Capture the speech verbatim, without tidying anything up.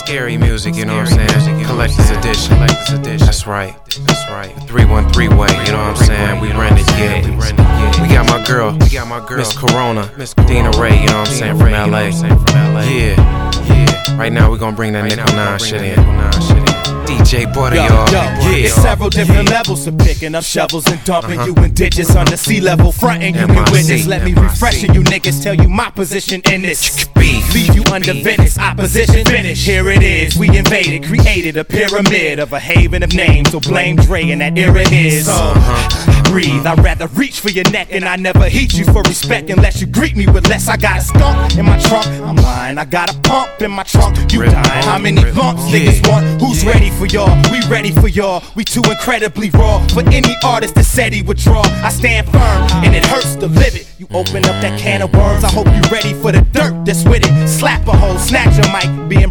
Scary music, you know what I'm saying? Collector's edition. That's right. That's right. three one three way, you know what I'm saying? We renegade. We got my girl, Miss Corona, Dina Ray, you know what I'm saying? From L A. Yeah, yeah. Right now we gonna bring that Nickel nine shit in. D J Butter, y'all. Yeah. There's several different levels of picking up shovels and dumping uh-huh. you in ditches under sea level, fronting you can witness. Let me refresh you niggas, tell you my position in this. Leave you under Venice, opposition finish. Here it is, we invaded, created a pyramid of a haven of names. So blame Dre and that era is. Uh-huh. Breathe, I'd rather reach for your neck, and I never heat you for respect unless you greet me with less. I got a skunk in my trunk, I'm lying. I got a pump in my trunk, you dying. How many lumps niggas want? Who's ready for y'all? We ready for y'all. We too incredibly raw for any artist that said he would draw. I stand firm, and it hurts to live it. You open up that can of worms, I hope you ready for the dirt that's with it. Slap a hole, snatch a mic, being